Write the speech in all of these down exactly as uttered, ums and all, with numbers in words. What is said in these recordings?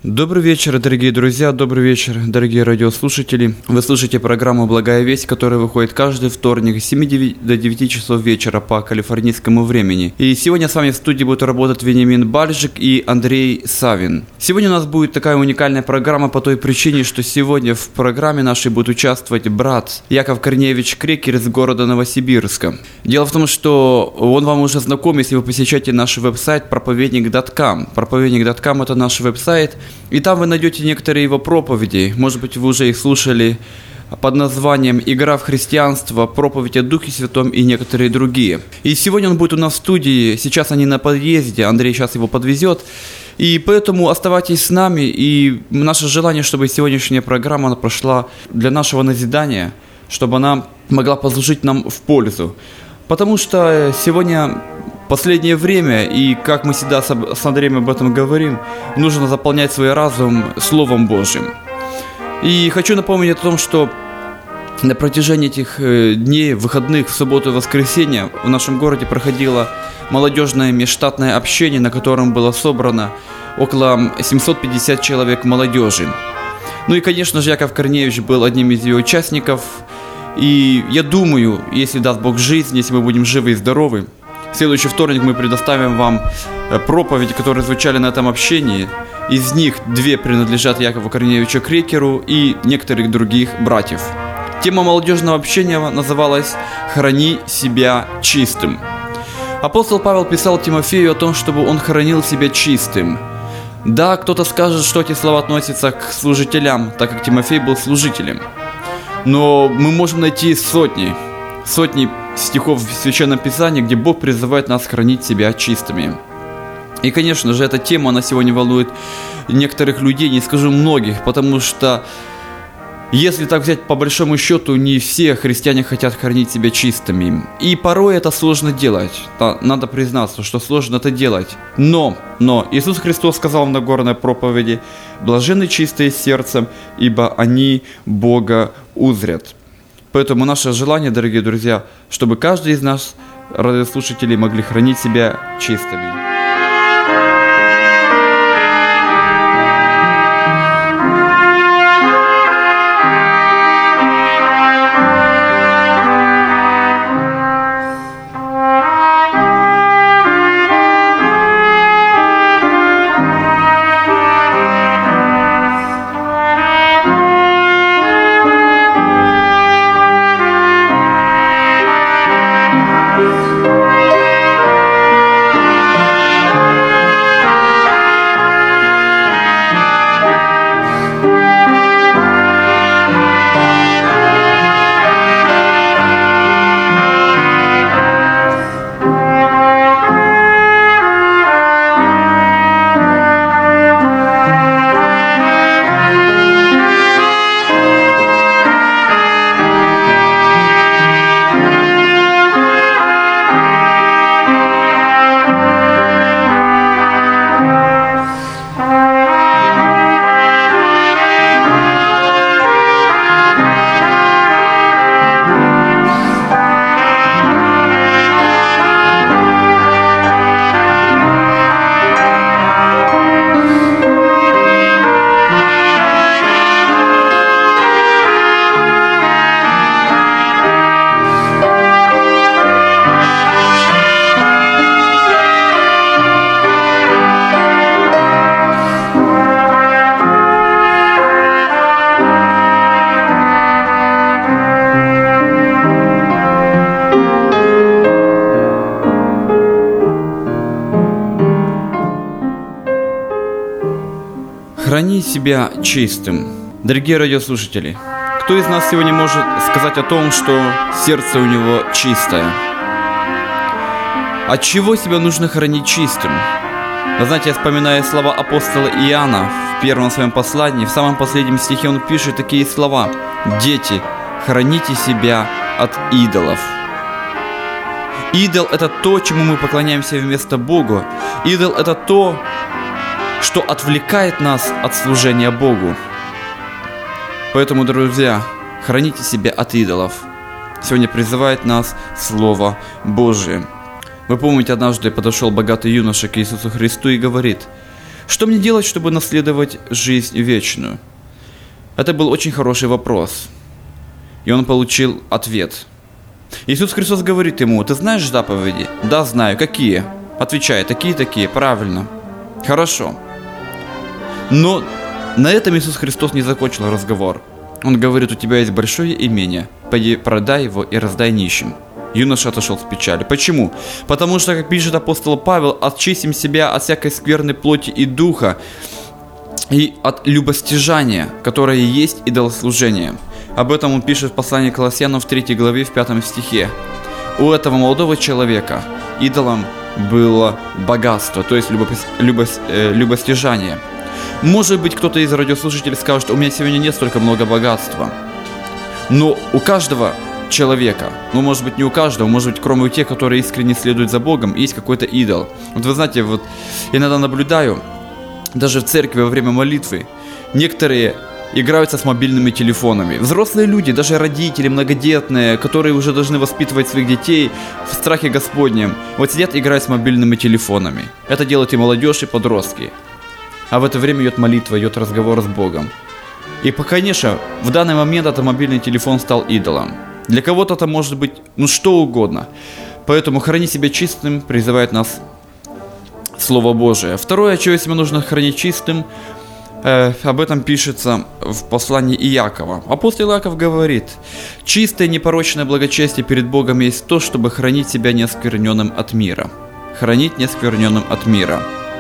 Добрый вечер, дорогие друзья, добрый вечер, дорогие радиослушатели. Вы слушаете программу «Благая весть», которая выходит каждый вторник с семи до девяти часов вечера по калифорнийскому времени. И сегодня с вами в студии будут работать Вениамин Бальжик и Андрей Савин. Сегодня у нас будет такая уникальная программа по той причине, что сегодня в программе нашей будет участвовать брат Яков Корнеевич Крекер из города Новосибирска. Дело в том, что он вам уже знаком, если вы посещаете наш веб-сайт проповедник точка ком. проповедник точка ком – это наш веб-сайт. И там вы найдете некоторые его проповеди. Может быть, вы уже их слушали под названием «Игра в христианство», «Проповедь о Духе Святом» и некоторые другие. И сегодня он будет у нас в студии. Сейчас они на подъезде. Андрей сейчас его подвезет. И поэтому оставайтесь с нами. И наше желание, чтобы сегодняшняя программа она прошла для нашего назидания, чтобы она могла послужить нам в пользу. Потому что сегодня... Последнее время, и как мы всегда с Андреем об этом говорим, нужно заполнять свой разум Словом Божьим. И хочу напомнить о том, что на протяжении этих дней, выходных, в субботу и воскресенье в нашем городе проходило молодежное межштатное общение, на котором было собрано около семьсот пятьдесят человек молодежи. Ну и, конечно же, Яков Корнеевич был одним из ее участников. И я думаю, если даст Бог жизнь, если мы будем живы и здоровы, в следующий вторник мы предоставим вам проповеди, которые звучали на этом общении. Из них две принадлежат Якову Корнеевичу Крекеру и некоторых других братьев. Тема молодежного общения называлась «Храни себя чистым». Апостол Павел писал Тимофею о том, чтобы он хранил себя чистым. Да, кто-то скажет, что эти слова относятся к служителям, так как Тимофей был служителем. Но мы можем найти сотни, сотни стихов в Священном Писании, где Бог призывает нас хранить себя чистыми. И, конечно же, эта тема, она сегодня волнует некоторых людей, не скажу многих, потому что, если так взять по большому счету, не все христиане хотят хранить себя чистыми. И порой это сложно делать. Надо признаться, что сложно это делать. Но, но Иисус Христос сказал в Нагорной проповеди: «Блаженны чистые сердцем, ибо они Бога узрят». Поэтому наше желание, дорогие друзья, чтобы каждый из нас, радиослушателей, могли хранить себя чистыми. Храни себя чистым. Дорогие радиослушатели, кто из нас сегодня может сказать о том, что сердце у него чистое? От чего себя нужно хранить чистым? Вы знаете, я вспоминаю слова апостола Иоанна в первом своем послании. В самом последнем стихе он пишет такие слова: «Дети, храните себя от идолов». Идол – это то, чему мы поклоняемся вместо Бога. Идол – это то, что отвлекает нас от служения Богу. Поэтому, друзья, храните себя от идолов. Сегодня призывает нас Слово Божие. Вы помните, однажды подошел богатый юноша к Иисусу Христу и говорит: Что мне делать, чтобы наследовать жизнь вечную? Это был очень хороший вопрос. И он получил ответ. Иисус Христос говорит ему: ты знаешь заповеди? Да, знаю. Какие? Отвечай: такие-такие. Правильно. Хорошо. Но на этом Иисус Христос не закончил разговор. Он говорит: у тебя есть большое имение. Пойди, продай его и раздай нищим. Юноша отошел с печали. Почему? Потому что, как пишет апостол Павел, очистим себя от всякой скверной плоти и духа, и от любостяжания, которое есть идолослужение. Об этом он пишет в послании к Колоссянам в третьей главе, в пятом стихе. У этого молодого человека идолом было богатство, то есть любопи- любос- э, любостяжание. Может быть, кто-то из радиослушателей скажет: у меня сегодня нет столько много богатства. Но у каждого человека, ну, может быть, не у каждого, может быть, кроме у тех, которые искренне следуют за Богом, есть какой-то идол. Вот вы знаете, вот иногда наблюдаю, даже в церкви во время молитвы, некоторые играются с мобильными телефонами. Взрослые люди, даже родители, многодетные, которые уже должны воспитывать своих детей в страхе Господнем, вот сидят и играют с мобильными телефонами. Это делают и молодежь, и подростки. А в это время идет молитва, идет разговор с Богом. И, конечно, в данный момент этот мобильный телефон стал идолом. Для кого-то это может быть, ну, что угодно. Поэтому храни себя чистым, призывает нас Слово Божие. Второе, чего себя нужно хранить чистым, э, об этом пишется в послании Иакова. Апостол Иаков говорит: чистое непорочное благочестие перед Богом есть то, чтобы хранить себя неоскверненным от мира. Хранить неоскверненным от мира.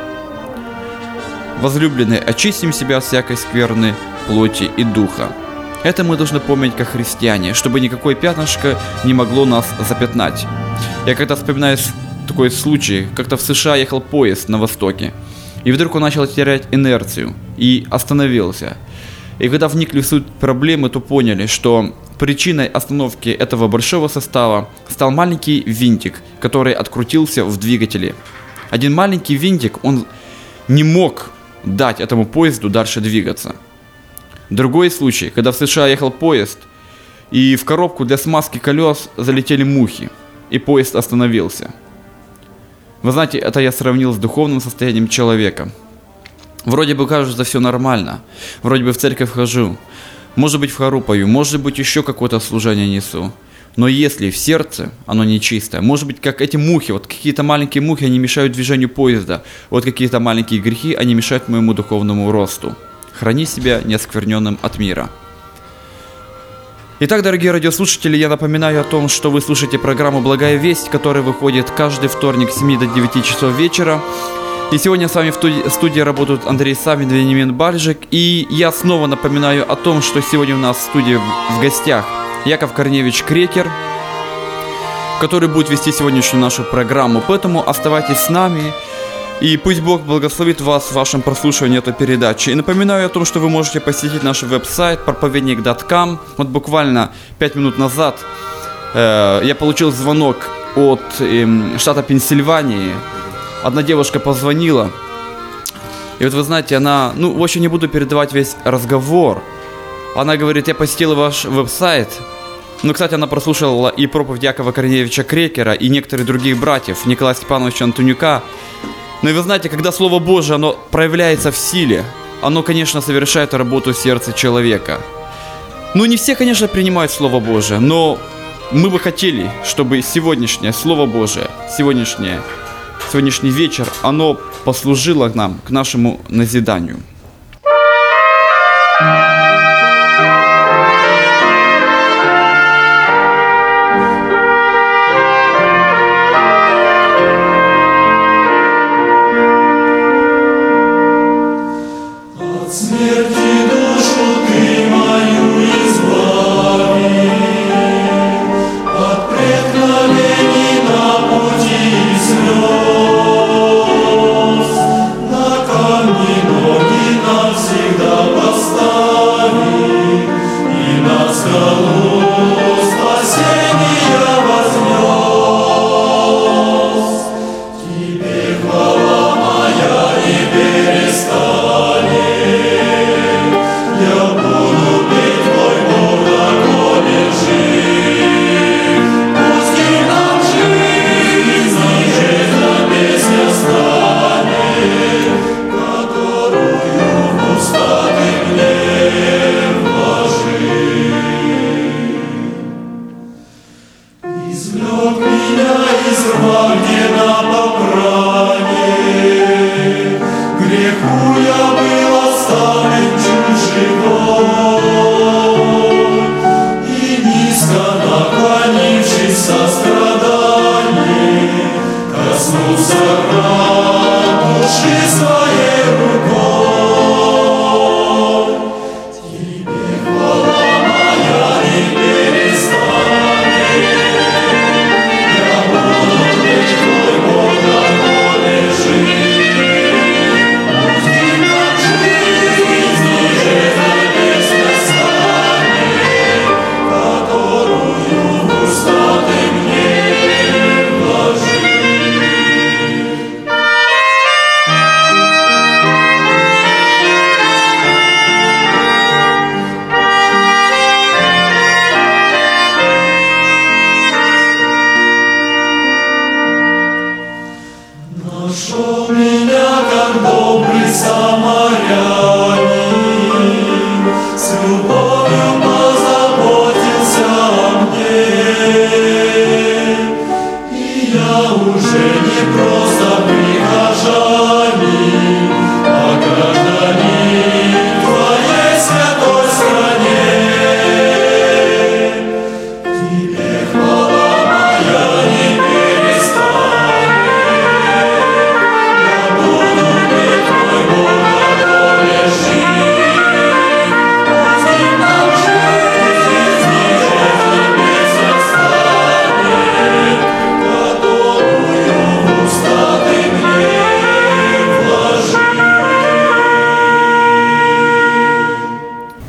Возлюбленные, очистим себя от всякой скверны плоти и духа. Это мы должны помнить как христиане, чтобы никакое пятнышко не могло нас запятнать. Я когда вспоминаю такой случай, как-то в США ехал поезд на востоке, и вдруг он начал терять инерцию и остановился. И когда вникли в суть проблемы, то поняли, что причиной остановки этого большого состава стал маленький винтик, который открутился в двигателе. Один маленький винтик, он не мог дать этому поезду дальше двигаться. Другой случай, когда в США ехал поезд, и в коробку для смазки колес залетели мухи, и поезд остановился. Вы знаете, это я сравнил с духовным состоянием человека. Вроде бы кажется все нормально, вроде бы в церковь хожу, может быть в хору пою, может быть еще какое-то служение несу. Но если в сердце оно нечистое, может быть, как эти мухи, вот какие-то маленькие мухи, они мешают движению поезда, вот какие-то маленькие грехи, они мешают моему духовному росту. Храни себя неоскверненным от мира. Итак, дорогие радиослушатели, я напоминаю о том, что вы слушаете программу «Благая весть», которая выходит каждый вторник с семи до девяти часов вечера. И сегодня с вами в студии работают Андрей Савин и Вениамин Бальжик. И я снова напоминаю о том, что сегодня у нас в студии в гостях Яков Корневич Крекер, который будет вести сегодняшнюю нашу программу. Поэтому оставайтесь с нами. И пусть Бог благословит вас в вашем прослушивании этой передачи. И напоминаю о том, что вы можете посетить наш веб-сайт проповедник точка ком. Вот буквально пять минут назад э, я получил звонок от э, штата Пенсильвании. Одна девушка позвонила. И вот вы знаете, она... Ну, в общем, не буду передавать весь разговор. Она говорит: я посетила ваш веб-сайт. Ну, кстати, она прослушала и проповедь Якова Корневича Крекера, и некоторых других братьев, Николая Степановича Антонюка. Но и вы знаете, когда Слово Божие, оно проявляется в силе, оно, конечно, совершает работу в сердце человека. Ну, не все, конечно, принимают Слово Божие, но мы бы хотели, чтобы сегодняшнее Слово Божие, сегодняшнее, сегодняшний вечер, оно послужило нам, к нашему назиданию.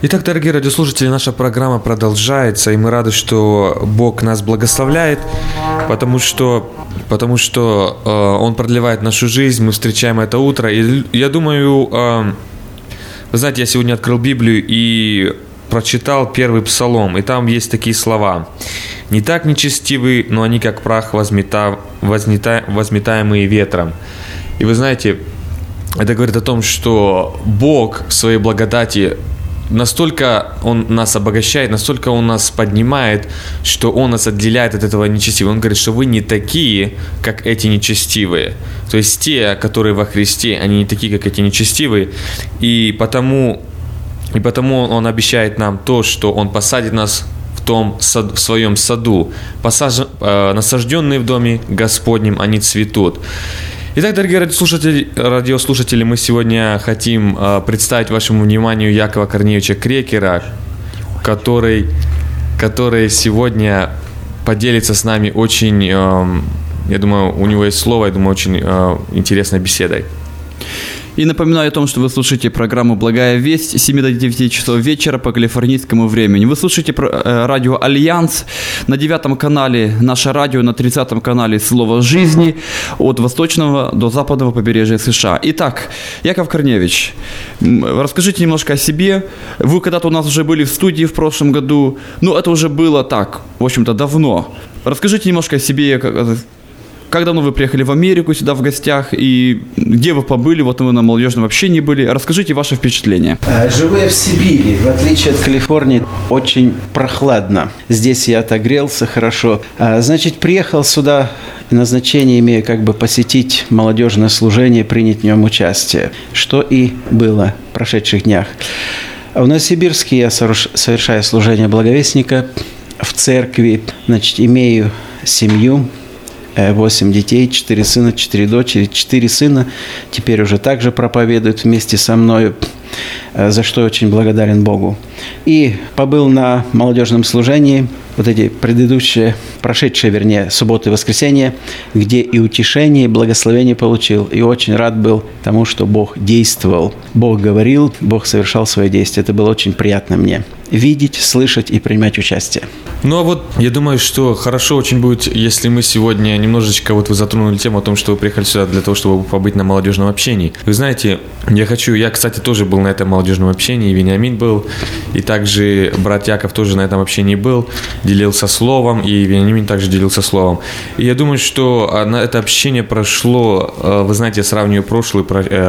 Итак, дорогие радиослушатели, наша программа продолжается, и мы рады, что Бог нас благословляет, потому что, потому что э, Он продлевает нашу жизнь, мы встречаем это утро. И я думаю, э, вы знаете, я сегодня открыл Библию и прочитал первый псалом, и там есть такие слова: «Не так нечестивы, но они как прах, возмета, возмета, возметаемые ветром». И вы знаете, это говорит о том, что Бог в своей благодати настолько Он нас обогащает, настолько Он нас поднимает, что Он нас отделяет от этого нечестивого. Он говорит, что вы не такие, как эти нечестивые. То есть те, которые во Христе, они не такие, как эти нечестивые. И потому, и потому Он обещает нам то, что Он посадит нас в том сад, в своем саду. Посаж, э, насажденные в доме Господнем, они цветут. Итак, дорогие радиослушатели, радиослушатели, мы сегодня хотим э, представить вашему вниманию Якова Корнеевича Крекера, который, который сегодня поделится с нами очень, э, я думаю, у него есть слово, я думаю, очень э, интересной беседой. И напоминаю о том, что вы слушаете программу «Благая весть» с семи до девяти часов вечера по калифорнийскому времени. Вы слушаете радио «Альянс» на девятом канале, наше радио на тридцатом канале «Слово жизни» от восточного до западного побережья США. Итак, Яков Корнеевич, расскажите немножко о себе. Вы когда-то у нас уже были в студии в прошлом году, но это уже было так, в общем-то, давно. Расскажите немножко о себе. Как давно вы приехали в Америку сюда в гостях и где вы побыли? Вот вы на молодежном общении были. Расскажите ваши впечатления. Живу я в Сибири. В отличие от Калифорнии, очень прохладно. Здесь я отогрелся хорошо. Значит, приехал сюда, назначение имея как бы посетить молодежное служение, принять в нем участие, что и было в прошедших днях. В Новосибирске я совершаю служение благовестника в церкви. Значит, имею семью. Восемь детей, четыре сына, четыре дочери, четыре сына теперь уже также проповедуют вместе со мною, за что я очень благодарен Богу. И побыл на молодежном служении, вот эти предыдущие, прошедшие, вернее, субботы и воскресенье, где и утешение, и благословение получил. И очень рад был тому, что Бог действовал. Бог говорил, Бог совершал свои действия. Это было очень приятно мне видеть, слышать и принимать участие. Ну а вот я думаю, что хорошо очень будет, если мы сегодня немножечко, вот вы затронули тему о том, что вы приехали сюда для того, чтобы побыть на молодежном общении. Вы знаете, я хочу, я, кстати, тоже был на этом молодежном общении, и Вениамин был, и также брат Яков тоже на этом общении был, делился словом, и Вениамин также делился словом. И я думаю, что на это общение прошло, вы знаете, я сравниваю прошлое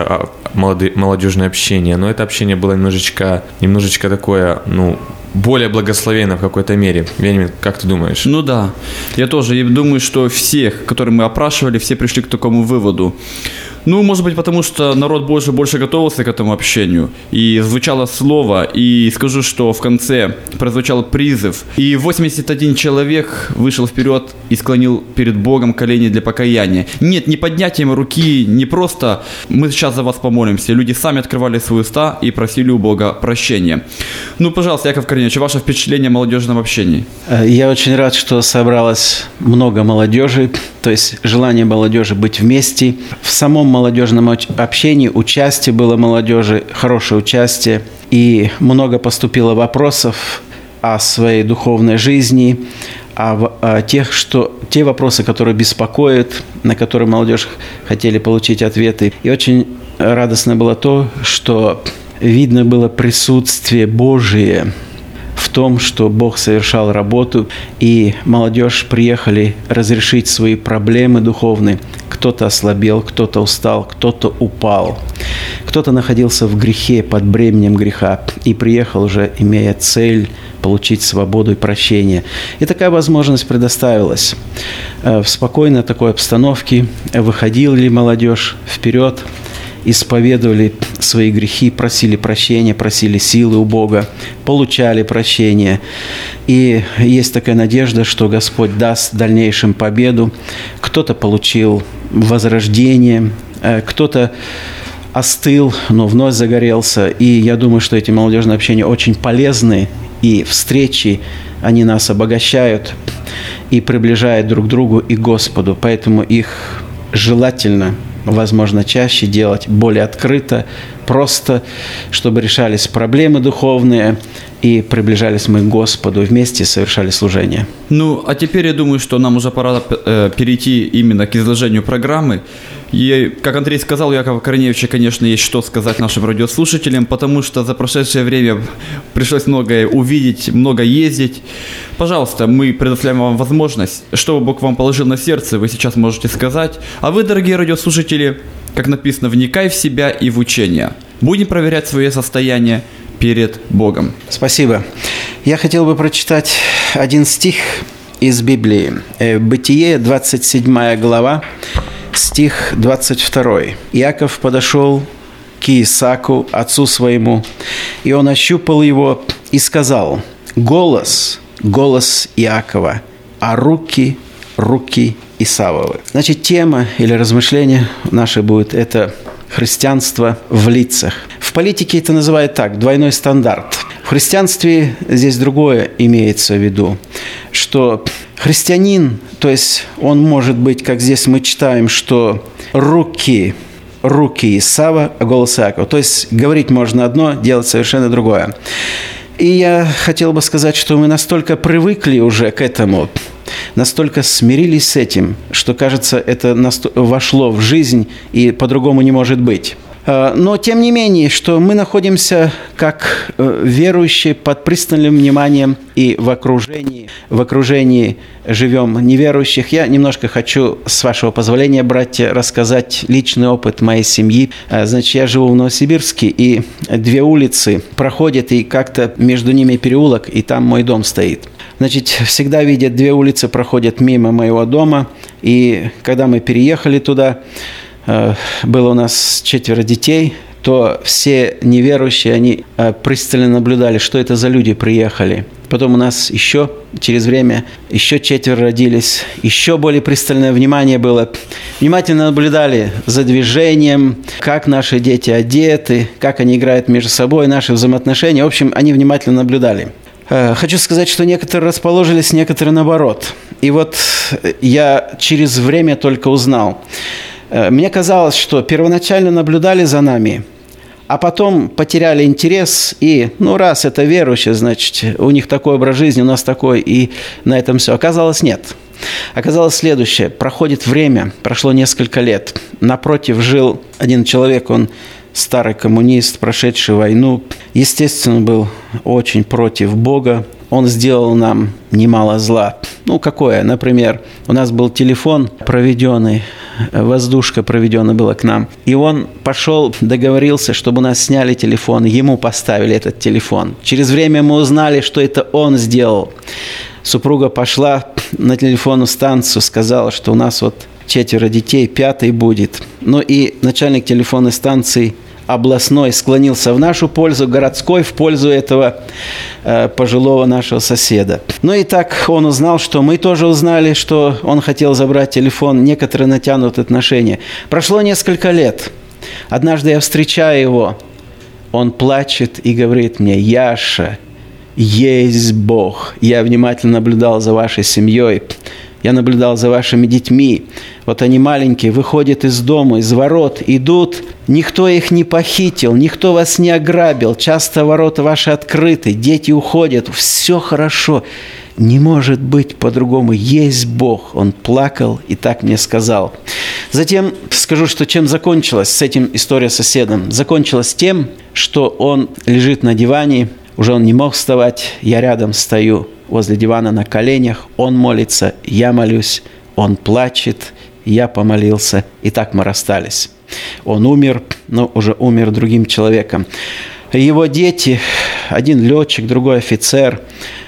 молодежное общение, но это общение было немножечко, немножечко такое, ну, более благословенно в какой-то мере. Вениамин, как ты думаешь? Ну да, я тоже думаю, что всех, которых мы опрашивали, все пришли к такому выводу. Ну, может быть, потому что народ Божий больше готовился к этому общению. И звучало слово, и скажу, что в конце прозвучал призыв. И восемьдесят один человек вышел вперед и склонил перед Богом колени для покаяния. Нет, не поднятием руки, не просто «мы сейчас за вас помолимся». Люди сами открывали свои уста и просили у Бога прощения. Ну, пожалуйста, Яков Корнеевич, ваше впечатление о молодежном общении? Я очень рад, что собралось много молодежи, то есть желание молодежи быть вместе. В самом молодежном общении участие было молодежи, хорошее участие, и много поступило вопросов о своей духовной жизни, о, о тех, что, те вопросы, которые беспокоят, на которые молодежь хотели получить ответы. И очень радостно было то, что видно было присутствие Божие в том, что Бог совершал работу, и молодежь приехали разрешить свои проблемы духовные. Кто-то ослабел, кто-то устал, кто-то упал, кто-то находился в грехе, под бременем греха, и приехал уже, имея цель получить свободу и прощение. И такая возможность предоставилась. В спокойной такой обстановке выходила ли молодежь вперед, исповедовали свои грехи, просили прощения, просили силы у Бога, получали прощение. И есть такая надежда, что Господь даст в дальнейшем победу. Кто-то получил возрождение, кто-то остыл, но вновь загорелся. И я думаю, что эти молодежные общения очень полезны, и встречи, они нас обогащают и приближают друг к другу и к Господу. Поэтому их желательно возможно, чаще делать, более открыто, просто, чтобы решались проблемы духовные, и приближались мы к Господу, вместе совершали служение. Ну, а теперь я думаю, что нам уже пора э, перейти именно к изложению программы. И, как Андрей сказал, у Якова Корнеевича, конечно, есть что сказать нашим радиослушателям, потому что за прошедшее время пришлось многое увидеть, много ездить. Пожалуйста, мы предоставляем вам возможность, что Бог вам положил на сердце, вы сейчас можете сказать. А вы, дорогие радиослушатели, как написано, вникай в себя и в учение. Будем проверять свое состояние перед Богом. Спасибо. Я хотел бы прочитать один стих из Библии. Бытие, двадцать седьмая глава, стих двадцать второй. Иаков подошел к Исааку, отцу своему, и он ощупал его и сказал: «Голос, голос Иакова, а руки, руки Исавовы». Значит, тема или размышление наше будет это христианство в лицах. В политике это называют так, двойной стандарт. В христианстве здесь другое имеется в виду, что христианин, то есть он может быть, как здесь мы читаем, что руки, руки Исава, а голос Иакова. То есть говорить можно одно, делать совершенно другое. И я хотел бы сказать, что мы настолько привыкли уже к этому, настолько смирились с этим, что, кажется, это вошло в жизнь и по-другому не может быть. Но, тем не менее, что мы находимся как верующие под пристальным вниманием и в окружении, в окружении живем неверующих. Я немножко хочу, с вашего позволения, братья, рассказать личный опыт моей семьи. Значит, я живу в Новосибирске, и две улицы проходят, и как-то между ними переулок, и там мой дом стоит. Значит, всегда видят, две улицы проходят мимо моего дома, и когда мы переехали туда, было у нас четверо детей, то все неверующие, они пристально наблюдали, что это за люди приехали. Потом у нас еще через время еще четверо родились, еще более пристальное внимание было. Внимательно наблюдали за движением, как наши дети одеты, как они играют между собой, наши взаимоотношения. В общем, они внимательно наблюдали. Хочу сказать, что некоторые расположились, некоторые наоборот. И вот я через время только узнал. Мне казалось, что первоначально наблюдали за нами, а потом потеряли интерес, и, ну, раз это верующие, значит, у них такой образ жизни, у нас такой, и на этом все. Оказалось, нет. Оказалось следующее. Проходит время, прошло несколько лет. Напротив жил один человек, он старый коммунист, прошедший войну. Естественно, был очень против Бога. Он сделал нам немало зла. Ну, какое? Например, у нас был телефон проведенный, воздушка проведенная была к нам. И он пошел, договорился, чтобы у нас сняли телефон, ему поставили этот телефон. Через время мы узнали, что это он сделал. Супруга пошла на телефонную станцию, сказала, что у нас вот четверо детей, пятый будет. Ну и начальник телефонной станции областной склонился в нашу пользу, городской в пользу этого э, пожилого нашего соседа. Ну и так он узнал, что мы тоже узнали, что он хотел забрать телефон. Некоторые натянут отношения. Прошло несколько лет. Однажды я встречаю его. Он плачет и говорит мне: «Яша, есть Бог. Я внимательно наблюдал за вашей семьей. Я наблюдал за вашими детьми. Вот они маленькие, выходят из дома, из ворот, идут. Никто их не похитил, никто вас не ограбил. Часто ворота ваши открыты, дети уходят. Все хорошо. Не может быть по-другому. Есть Бог». Он плакал и так мне сказал. Затем скажу, что чем закончилась с этим история с соседом. Закончилась тем, что он лежит на диване. Уже он не мог вставать. Я рядом стою возле дивана на коленях. Он молится, я молюсь. Он плачет, я помолился. И так мы расстались. Он умер, но уже умер другим человеком. Его дети, один летчик, другой офицер,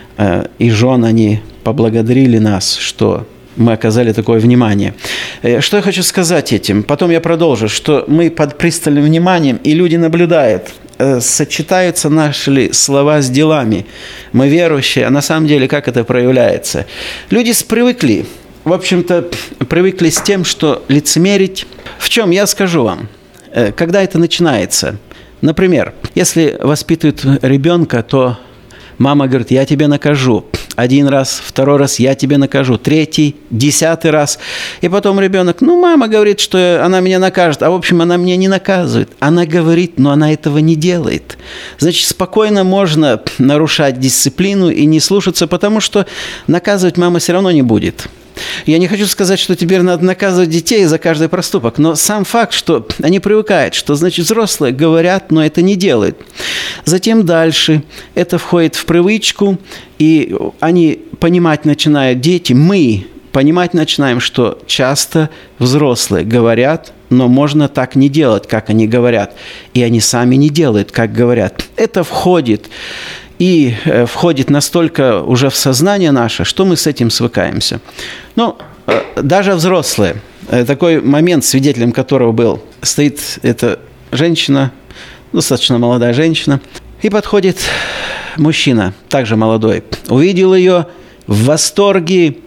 и жен, они поблагодарили нас, что мы оказали такое внимание. Что я хочу сказать этим? Потом я продолжу, что мы под пристальным вниманием, и люди наблюдают, сочетаются наши слова с делами. Мы верующие, а на самом деле как это проявляется? Люди привыкли, в общем-то, привыкли с тем, что лицемерить. В чем? Я скажу вам. Когда это начинается? Например, если воспитывают ребенка, то мама говорит: «Я тебя накажу». Один раз, второй раз я тебя накажу, третий, десятый раз. И потом ребенок, ну, мама говорит, что она меня накажет, а в общем она меня не наказывает. Она говорит, но она этого не делает. Значит, спокойно можно нарушать дисциплину и не слушаться, потому что наказывать мама все равно не будет. Я не хочу сказать, что теперь надо наказывать детей за каждый проступок, но сам факт, что они привыкают, что, значит, взрослые говорят, но это не делают. Затем дальше это входит в привычку, и они понимать начинают, дети, мы понимать начинаем, что часто взрослые говорят, но можно так не делать, как они говорят, и они сами не делают, как говорят. Это входит и входит настолько уже в сознание наше, что мы с этим свыкаемся. Ну, даже взрослые, такой момент, свидетелем которого был, стоит эта женщина, достаточно молодая женщина, и подходит мужчина, также молодой, увидел ее в восторге,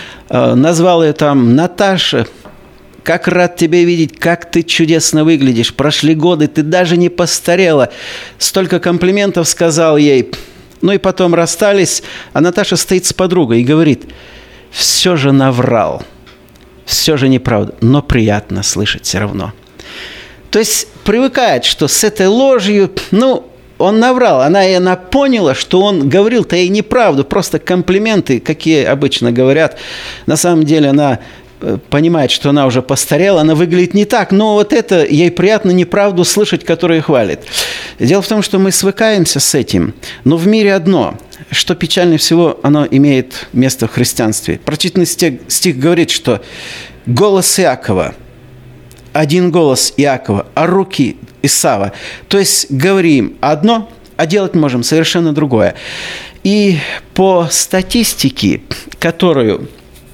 назвал ее там Наташа. Как рад тебя видеть, как ты чудесно выглядишь. Прошли годы, ты даже не постарела. Столько комплиментов сказал ей. Ну и потом расстались, а Наташа стоит с подругой и говорит, все же наврал, все же неправда, но приятно слышать все равно. То есть привыкает, что с этой ложью, ну, он наврал. Она, и она поняла, что он говорил-то ей неправду, просто комплименты, какие обычно говорят. На самом деле она понимает, что она уже постарела, она выглядит не так, но вот это ей приятно неправду слышать, которую хвалит. Дело в том, что мы свыкаемся с этим, но в мире одно, что печальнее всего, оно имеет место в христианстве. Прочитанный стих, стих говорит, что голос Иакова, один голос Иакова, а руки Исава. То есть говорим одно, а делать можем совершенно другое. И по статистике, которую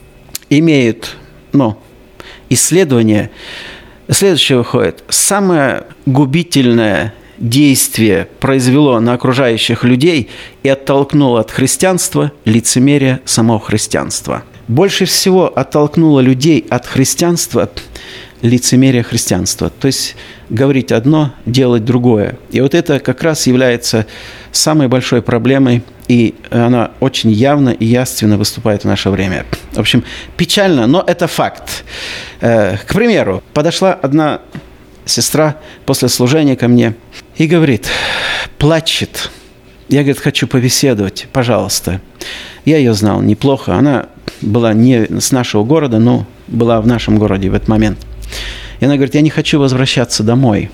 имеют ну, исследования, следующее выходит. Самое губительное действие произвело на окружающих людей и оттолкнуло от христианства лицемерие самого христианства. Больше всего оттолкнуло людей от христианства лицемерие христианства. То есть говорить одно, делать другое. И вот это как раз является самой большой проблемой, и она очень явно и явственно выступает в наше время. В общем, печально, но это факт. К примеру, подошла одна сестра после служения ко мне и говорит, плачет. Я, говорит, хочу побеседовать, пожалуйста. Я ее знал неплохо. Она была не с нашего города, но была в нашем городе в этот момент. И она говорит, я не хочу возвращаться домой.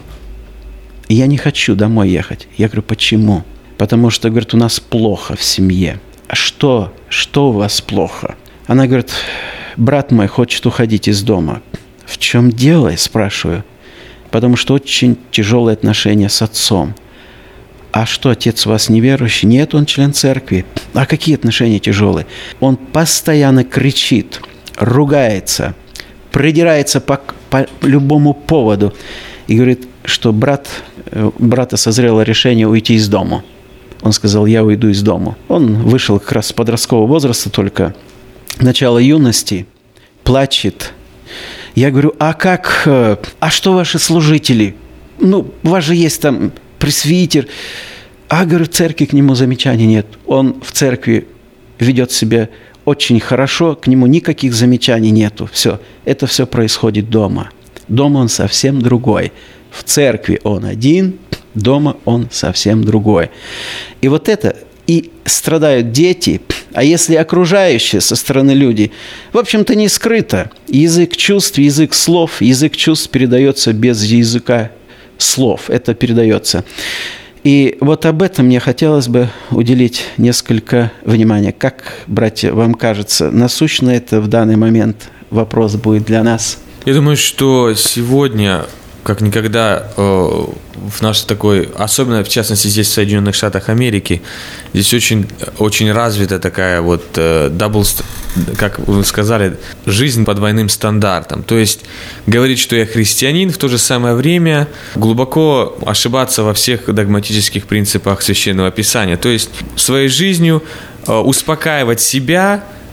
Я не хочу домой ехать. Я говорю, почему? Потому что, говорит, у нас плохо в семье. А что? Что у вас плохо? Она говорит, брат мой хочет уходить из дома. В чем дело? Я спрашиваю. Потому что очень тяжелые отношения с отцом. А что, отец у вас неверующий? Нет, он член церкви. А какие отношения тяжелые? Он постоянно кричит, ругается, придирается по, по любому поводу. И говорит, что брат, брата созрело решение уйти из дома. Он сказал, я уйду из дома. Он вышел как раз с подросткового возраста, только начало юности, плачет. Я говорю, а как, а что ваши служители? Ну, у вас же есть там пресвитер. А, говорю, в церкви к нему замечаний нет. Он в церкви ведет себя очень хорошо, к нему никаких замечаний нету. Все, это все происходит дома. Дома он совсем другой. В церкви он один, дома он совсем другой. И вот это, и страдают дети, а если окружающие со стороны люди, в общем-то не скрыто. Язык чувств, язык слов, язык чувств передается без языка слов. Это передается. И вот об этом мне хотелось бы уделить несколько внимания. Как, братья, вам кажется, насущно это в данный момент вопрос будет для нас? Я думаю, что сегодня, как никогда, в нашей такой, особенно в частности здесь в Соединенных Штатах Америки, здесь очень, очень развита такая вот дабл, как вы сказали, жизнь по двойным стандартам. То есть говорить, что я христианин, в то же самое время глубоко ошибаться во всех догматических принципах Священного Писания. То есть своей жизнью успокаивать себя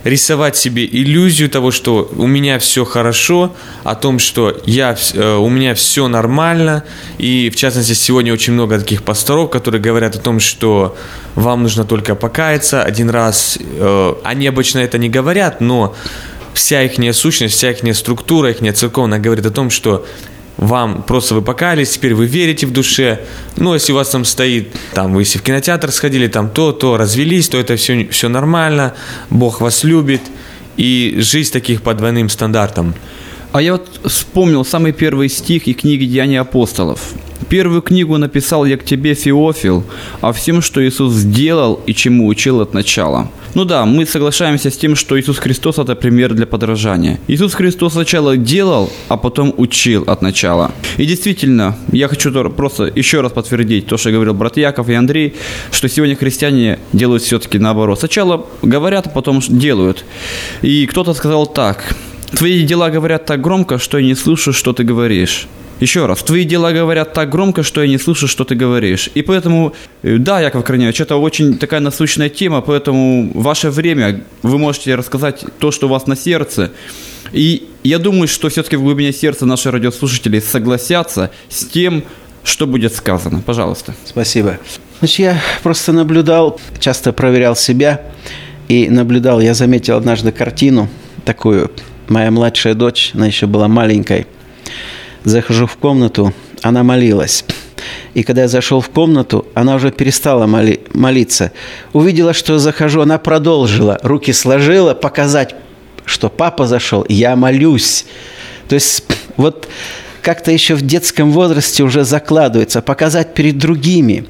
рисовать себе иллюзию того, что у меня все хорошо, о том, что я, у меня все нормально. И, в частности, сегодня очень много таких пасторов, которые говорят о том, что вам нужно только покаяться один раз. Они обычно это не говорят, но вся их сущность, вся их структура, их церковная говорит о том, что вам просто вы покаялись, теперь вы верите в душе. Ну, если у вас там стоит, там, вы если в кинотеатр сходили, там то, то, развелись, то это все, все нормально, Бог вас любит, и жизнь таких по двойным стандартам. А я вот вспомнил самый первый стих из книги «Деяния апостолов». «Первую книгу написал я к тебе, Феофил, о всем, что Иисус сделал и чему учил от начала». Ну да, мы соглашаемся с тем, что Иисус Христос – это пример для подражания. Иисус Христос сначала делал, а потом учил от начала. И действительно, я хочу просто еще раз подтвердить то, что говорил брат Яков и Андрей, что сегодня христиане делают все-таки наоборот. Сначала говорят, а потом делают. И кто-то сказал так: «Твои дела говорят так громко, что я не слышу, что ты говоришь». Еще раз, твои дела говорят так громко, что я не слышу, что ты говоришь. И поэтому, да, Яков Корнеевич, это очень такая насущная тема, поэтому в ваше время вы можете рассказать то, что у вас на сердце. И я думаю, что все-таки в глубине сердца наши радиослушатели согласятся с тем, что будет сказано. Пожалуйста. Спасибо. Значит, я просто наблюдал, часто проверял себя и наблюдал, я заметил однажды картину такую. Моя младшая дочь, она еще была маленькой. Захожу в комнату, она молилась. И когда я зашел в комнату, она уже перестала моли- молиться. Увидела, что захожу, она продолжила. Руки сложила, показать, что папа зашел, я молюсь. То есть вот как-то еще в детском возрасте уже закладывается. Показать перед другими,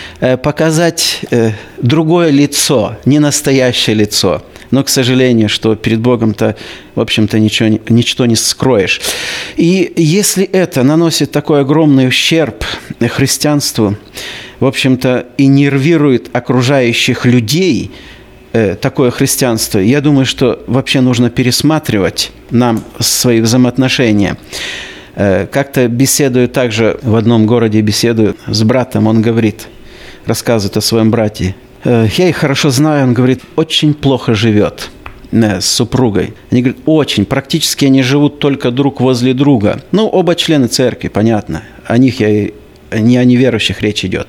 показать другое лицо, не настоящее лицо. Но, к сожалению, что перед Богом-то, в общем-то, ничего, ничто не скроешь. И если это наносит такой огромный ущерб христианству, в общем-то, и нервирует окружающих людей, э, такое христианство, я думаю, что вообще нужно пересматривать нам свои взаимоотношения. Э, как-то беседую также, в одном городе беседую с братом, он говорит, рассказывает о своем брате. Я их хорошо знаю, он говорит, очень плохо живет с супругой. Они говорят, очень, практически они живут только друг возле друга. Ну, оба члены церкви, понятно. О них я, не о неверующих речь идет.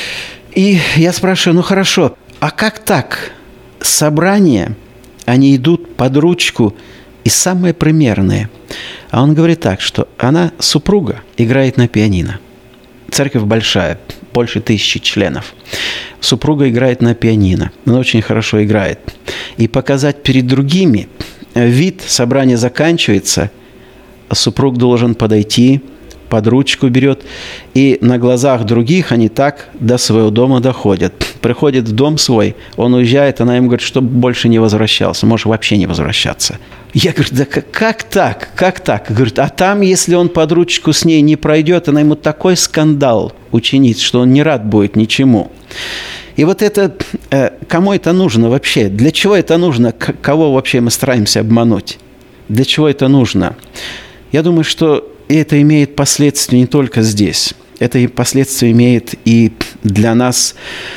И я спрашиваю, ну хорошо, а как так? Собрания, они идут под ручку, и самые примерные. А он говорит так, что она, супруга, играет на пианино. Церковь большая, больше тысячи членов. Супруга играет на пианино. Она очень хорошо играет. И показать перед другими вид, собрание заканчивается, а супруг должен подойти, под ручку берет, и на глазах других они так до своего дома доходят. Приходит в дом свой, он уезжает, она ему говорит, чтобы больше не возвращался, может вообще не возвращаться. Я говорю, да как, как так, как так? Говорит, а там, если он под ручку с ней не пройдет, она ему такой скандал учинит, что он не рад будет ничему. И вот это, кому это нужно вообще? Для чего это нужно? Кого вообще мы стараемся обмануть? Для чего это нужно? Я думаю, что это имеет последствия не только здесь. Это и последствия имеет и для нас,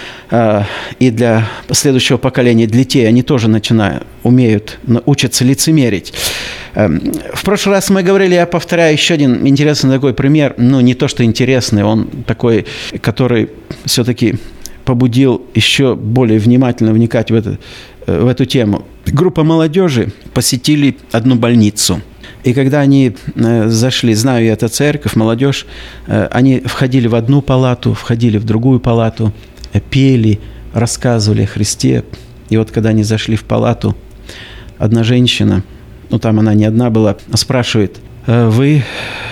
и для следующего поколения, для детей. Они тоже начинают, умеют, учатся лицемерить. В прошлый раз мы говорили, я повторяю еще один интересный такой пример. Ну, не то, что интересный, он такой, который все-таки побудил еще более внимательно вникать в, это, в эту тему. Группа молодежи посетили одну больницу. И когда они зашли, знаю я, это церковь, молодежь, они входили в одну палату, входили в другую палату, пели, рассказывали о Христе. И вот когда они зашли в палату, одна женщина, ну там она не одна была, спрашивает, вы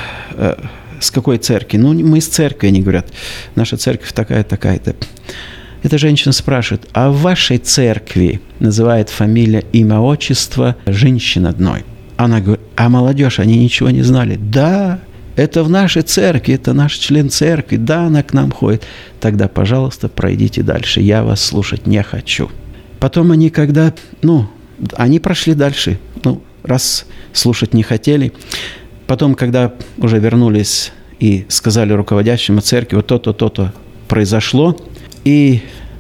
с какой церкви? Ну, мы из церкви, они говорят, наша церковь такая-то, такая-то. Эта женщина спрашивает, а в вашей церкви, называет фамилия, имя, отчество женщины одной. Она говорит, а молодежь, они ничего не знали. Да, это в нашей церкви, это наш член церкви, да, она к нам ходит. Тогда, пожалуйста, пройдите дальше, я вас слушать не хочу. Потом они когда, ну, они прошли дальше, ну, раз слушать не хотели. Потом, когда уже вернулись и сказали руководящему церкви, вот то-то, то-то произошло, и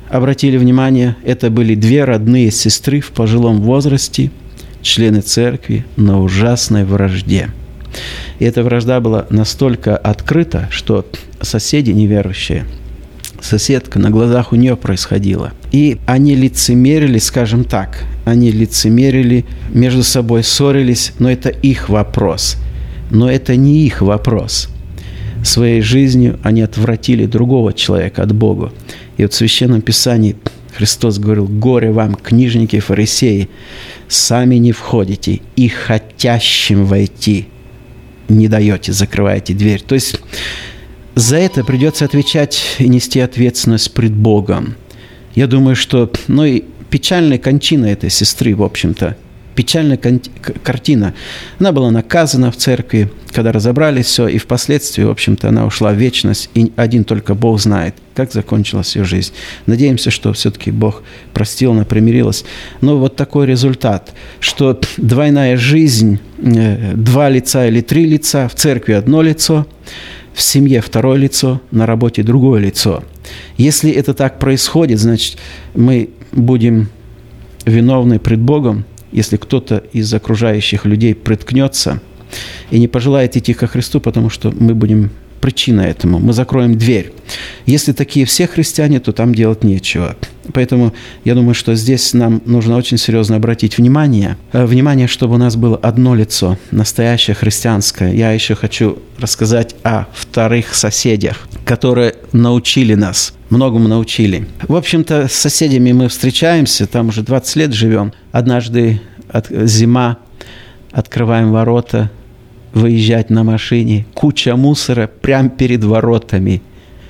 обратили внимание, это были две родные сестры в пожилом возрасте, члены церкви, на ужасной вражде. И эта вражда была настолько открыта, что соседи неверующие, соседка на глазах у нее происходила. И они лицемерили, скажем так, они лицемерили, между собой ссорились, но это их вопрос. Но это не их вопрос. Своей жизнью они отвратили другого человека от Бога. И вот в Священном Писании Христос говорил: «Горе вам, книжники и фарисеи, сами не входите, и хотящим войти не даете, закрываете дверь». То есть за это придется отвечать и нести ответственность пред Богом. Я думаю, что, ну и печальная кончина этой сестры, в общем-то, печальная кон- картина. Она была наказана в церкви, когда разобрали все, и впоследствии, в общем-то, она ушла в вечность, и один только Бог знает, как закончилась ее жизнь. Надеемся, что все-таки Бог простил, она примирилась. Но вот такой результат, что двойная жизнь, два лица или три лица, в церкви одно лицо, в семье второе лицо, на работе другое лицо. Если это так происходит, значит, мы будем виновны пред Богом, если кто-то из окружающих людей приткнется и не пожелает идти ко Христу, потому что мы будем причиной этому. Мы закроем дверь. Если такие все христиане, то там делать нечего. Поэтому я думаю, что здесь нам нужно очень серьезно обратить внимание. Внимание, чтобы у нас было одно лицо, настоящее христианское. Я еще хочу рассказать о вторых соседях, которые научили нас, многому научили. В общем-то, с соседями мы встречаемся, там уже двадцать лет живем. Однажды от, зима, открываем ворота, выезжать на машине, куча мусора прямо перед воротами.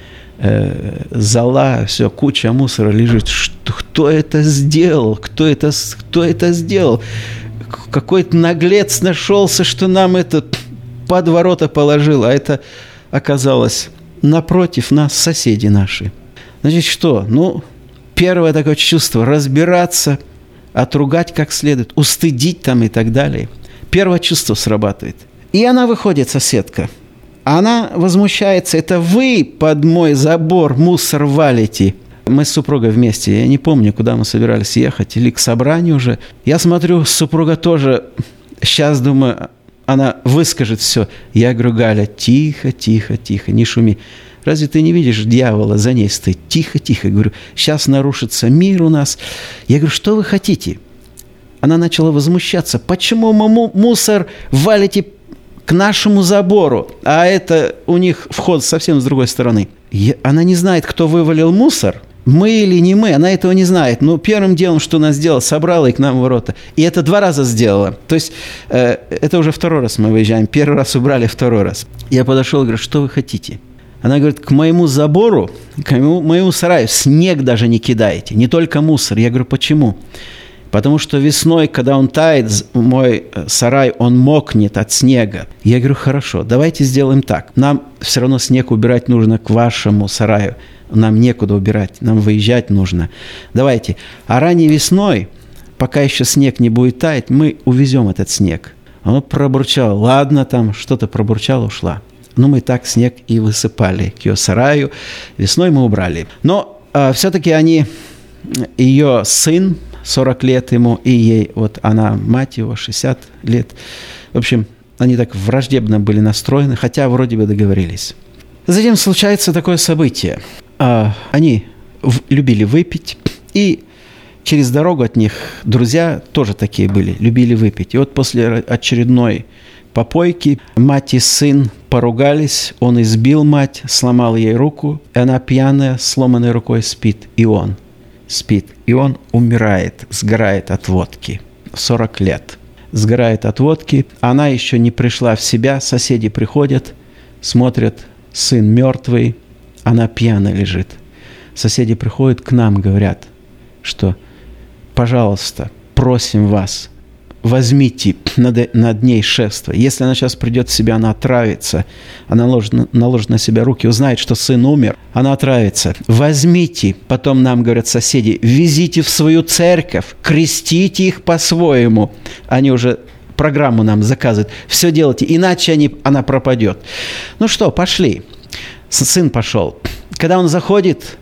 Э, зола, все, куча мусора лежит. Что, кто это сделал? Кто это, кто это сделал? Какой-то наглец нашелся, что нам это под ворота положил. А это оказалось напротив нас соседи наши. Значит, что? Ну, первое такое чувство – разбираться, отругать как следует, устыдить там и так далее. Первое чувство срабатывает. И она выходит, соседка. Она возмущается: это вы под мой забор мусор валите. Мы с супругой вместе. Я не помню, куда мы собирались ехать. Или к собранию уже. Я смотрю, супруга тоже. Сейчас, думаю, она выскажет все. Я говорю: Галя, тихо, тихо, тихо, не шуми. Разве ты не видишь дьявола за ней стоит? Тихо, тихо. Говорю, сейчас нарушится мир у нас. Я говорю, что вы хотите? Она начала возмущаться. Почему мы мусор валите к нашему забору, а это у них вход совсем с другой стороны? Я, она не знает, кто вывалил мусор, мы или не мы, она этого не знает. Но первым делом, что она сделала, собрала и к нам в ворота. И это два раза сделала. То есть э, это уже второй раз мы выезжаем. Первый раз убрали, второй раз. Я подошел и говорю, что вы хотите? Она говорит, к моему забору, к моему, моему сараю снег даже не кидаете, не только мусор. Я говорю, почему? Потому что весной, когда он тает, мой сарай, он мокнет от снега. Я говорю, хорошо, давайте сделаем так. Нам все равно снег убирать нужно к вашему сараю. Нам некуда убирать, нам выезжать нужно. Давайте. А ранней весной, пока еще снег не будет таять, мы увезем этот снег. Он пробурчал. Ладно, там что-то пробурчало, ушла. Ну, мы так снег и высыпали к ее сараю. Весной мы убрали. Но э, все-таки они, ее сын, сорок лет ему, и ей, вот она, мать его, шестьдесят лет. В общем, они так враждебно были настроены, хотя вроде бы договорились. Затем случается такое событие. Они любили выпить, и через дорогу от них друзья тоже такие были, любили выпить. И вот после очередной попойки мать и сын поругались, он избил мать, сломал ей руку, и она пьяная, сломанной рукой спит, и он спит. И он умирает, сгорает от водки. сорок лет. Сгорает от водки. Она еще не пришла в себя. Соседи приходят, смотрят, сын мертвый, она пьяная лежит. Соседи приходят к нам, говорят, что, пожалуйста, просим вас, возьмите над, над ней шефство. Если она сейчас придет в себя, она отравится. Она наложит, наложит на себя руки, узнает, что сын умер, она отравится. Возьмите, потом нам говорят соседи, везите в свою церковь, крестите их по-своему. Они уже программу нам заказывают. Все делайте, иначе они, она пропадет. Ну что, пошли. Сын пошел. Когда он заходит,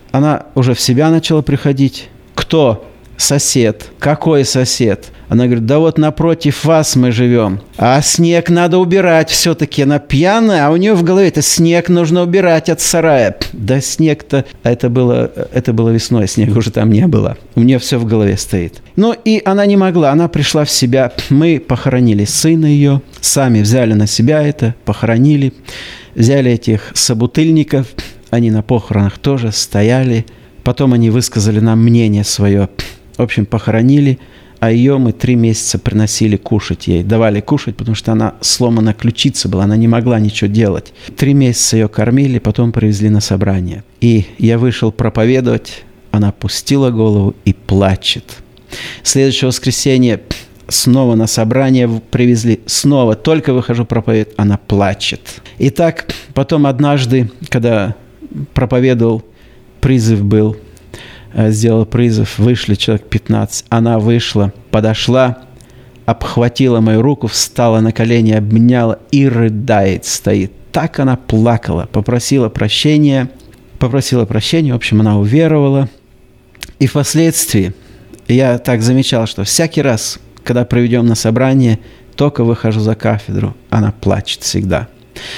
она уже в себя начала приходить. Кто? Сосед. Какой сосед? Она говорит, да вот напротив вас мы живем. А снег надо убирать все-таки. Она пьяная, а у нее в голове это снег нужно убирать от сарая. Да снег-то... Это было, это было весной, снега уже там не было. У нее все в голове стоит. Ну и она не могла, она пришла в себя. Мы похоронили сына ее, сами взяли на себя это, похоронили. Взяли этих собутыльников, они на похоронах тоже стояли. Потом они высказали нам мнение свое. В общем, похоронили, а ее мы три месяца приносили кушать ей. Давали кушать, потому что она сломана ключица была, она не могла ничего делать. Три месяца ее кормили, потом привезли на собрание. И я вышел проповедовать, она опустила голову и плачет. Следующее воскресенье снова на собрание привезли, снова, только выхожу проповедовать, она плачет. И так потом однажды, когда проповедовал, призыв был, сделал призыв, вышли человек пятнадцать. Она вышла, подошла, обхватила мою руку, встала на колени, обняла и рыдает, стоит. Так она плакала, попросила прощения, попросила прощения, в общем, она уверовала. И впоследствии я так замечал, что всякий раз, когда проведем на собрание, только выхожу за кафедру, она плачет всегда.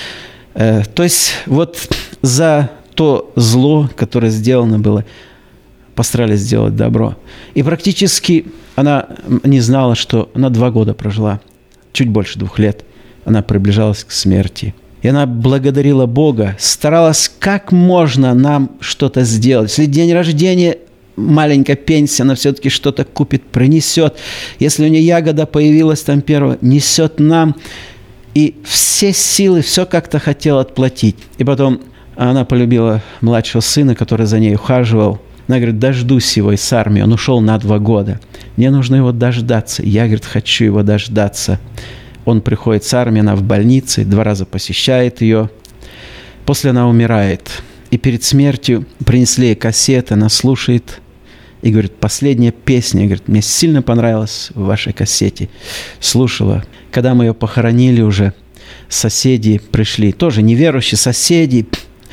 Э, то есть вот за то зло, которое сделано было, постарались сделать добро. И практически она не знала, что она два года прожила, чуть больше двух лет. Она приближалась к смерти. И она благодарила Бога, старалась как можно нам что-то сделать. Если день рождения, маленькая пенсия, она все-таки что-то купит, принесет. Если у нее ягода появилась там первая, несет нам. И все силы, все как-то хотела отплатить. И потом она полюбила младшего сына, который за ней ухаживал. Она говорит, дождусь его из армии. Он ушел на два года. Мне нужно его дождаться. Я, говорит, хочу его дождаться. Он приходит с армии, она в больнице, два раза посещает ее. После она умирает. И перед смертью принесли ей кассеты, она слушает. И говорит, последняя песня, говорит, мне сильно понравилась в вашей кассете. Слушала. Когда мы ее похоронили уже, соседи пришли, тоже неверующие соседи,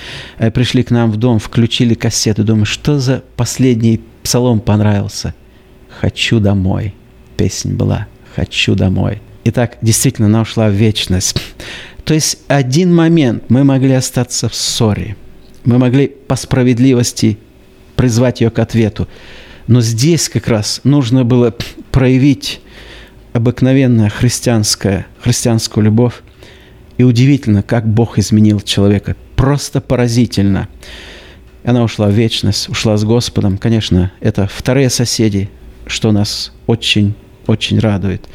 пришли к нам в дом, включили кассету. Думаю, что за последний псалом понравился? «Хочу домой». Песня была «Хочу домой». И так действительно она ушла в вечность. То есть один момент мы могли остаться в ссоре. Мы могли по справедливости призвать ее к ответу. Но здесь как раз нужно было проявить обыкновенную христианскую, христианскую любовь. И удивительно, как Бог изменил человека. Просто поразительно. Она ушла в вечность, ушла с Господом. Конечно, это вторые соседи, что нас очень-очень радует.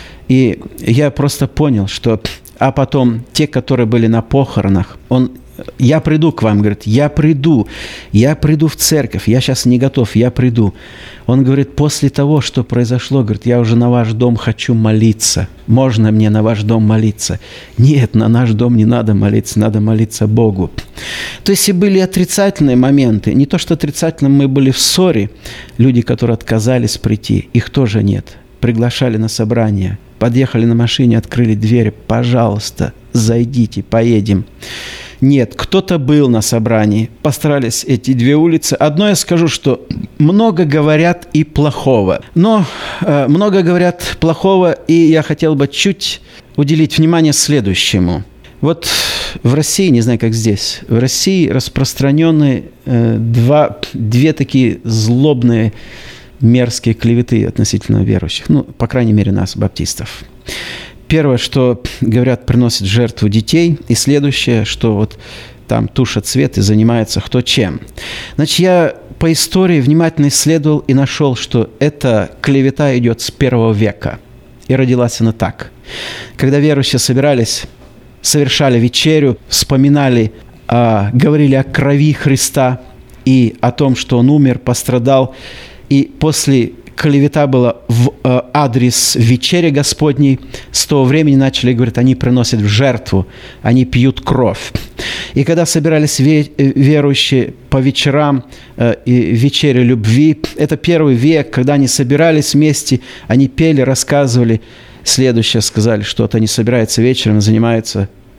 И я просто понял, что... А потом те, которые были на похоронах, он... Я приду к вам, говорит, я приду, я приду в церковь, я сейчас не готов, я приду. Он говорит, после того, что произошло, говорит, я уже на ваш дом хочу молиться. Можно мне на ваш дом молиться? Нет, на наш дом не надо молиться, надо молиться Богу. То есть и были отрицательные моменты. Не то, что отрицательно, мы были в ссоре. Люди, которые отказались прийти, их тоже нет. Приглашали на собрание, подъехали на машине, открыли дверь, пожалуйста, зайдите, поедем. Нет, кто-то был на собрании, постарались эти две улицы. Одно я скажу, что много говорят и плохого. Но э, много говорят плохого, и я хотел бы чуть уделить внимание следующему. Вот в России, не знаю, как здесь, в России распространены э, два, две такие злобные, мерзкие клеветы относительно верующих. Ну, по крайней мере, нас, баптистов. Первое, что, говорят, приносит в жертву детей. И следующее, что вот там тушат свет и занимается кто чем. Значит, я по истории внимательно исследовал и нашел, что эта клевета идет с первого века. И родилась она так. Когда верующие собирались, совершали вечерю, вспоминали, а, говорили о крови Христа и о том, что Он умер, пострадал. И после клевета была в э, адрес вечери Господней. С того времени начали, говорят, они приносят в жертву, они пьют кровь. И когда собирались ве- верующие по вечерам э, и вечере любви, это первый век, когда они собирались вместе, они пели, рассказывали. Следующее сказали, что-то они собираются вечером, занимаются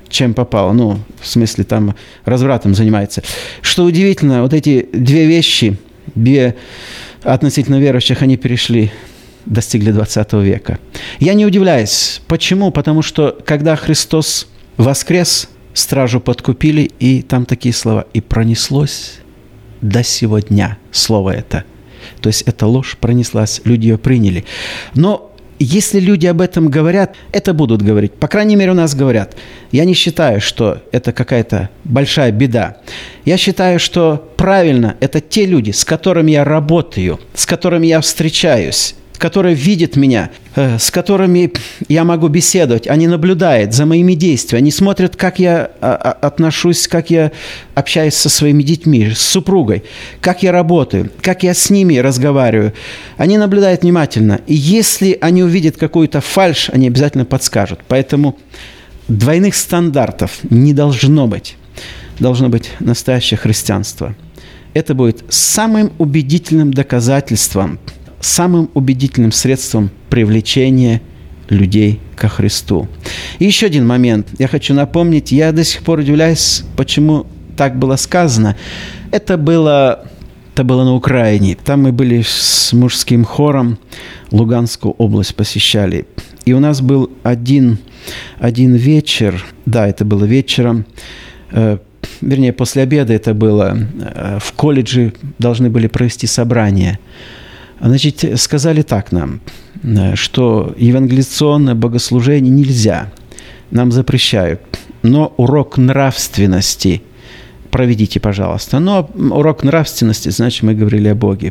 чем попало. Ну, в смысле, там развратом занимается. Что удивительно, вот эти две вещи, две относительно верующих, они перешли, достигли двадцатого века. Я не удивляюсь. Почему? Потому что, когда Христос воскрес, стражу подкупили, и там такие слова. «И пронеслось до сего дня» слово это. То есть эта ложь пронеслась, люди ее приняли. Но если люди об этом говорят, это будут говорить. По крайней мере, у нас говорят. Я не считаю, что это какая-то большая беда. Я считаю, что правильно это те люди, с которыми я работаю, с которыми я встречаюсь, которые видят меня, э, с которыми я могу беседовать. Они наблюдают за моими действиями. Они смотрят, как я а, а, отношусь, как я общаюсь со своими детьми, с супругой, как я работаю, как я с ними разговариваю. Они наблюдают внимательно. И если они увидят какую-то фальшь, они обязательно подскажут. Поэтому двойных стандартов не должно быть. Должно быть настоящее христианство. Это будет самым убедительным доказательством, самым убедительным средством привлечения людей ко Христу. И еще один момент. Я хочу напомнить, я до сих пор удивляюсь, почему так было сказано. Это было, это было на Украине. Там мы были с мужским хором, Луганскую область посещали. И у нас был один, один вечер, да, это было вечером, э, вернее, после обеда это было, э, в колледже должны были провести собрание. Значит, сказали так нам, что евангелизационное богослужение нельзя, нам запрещают, но урок нравственности проведите, пожалуйста. Но урок нравственности, значит, мы говорили о Боге.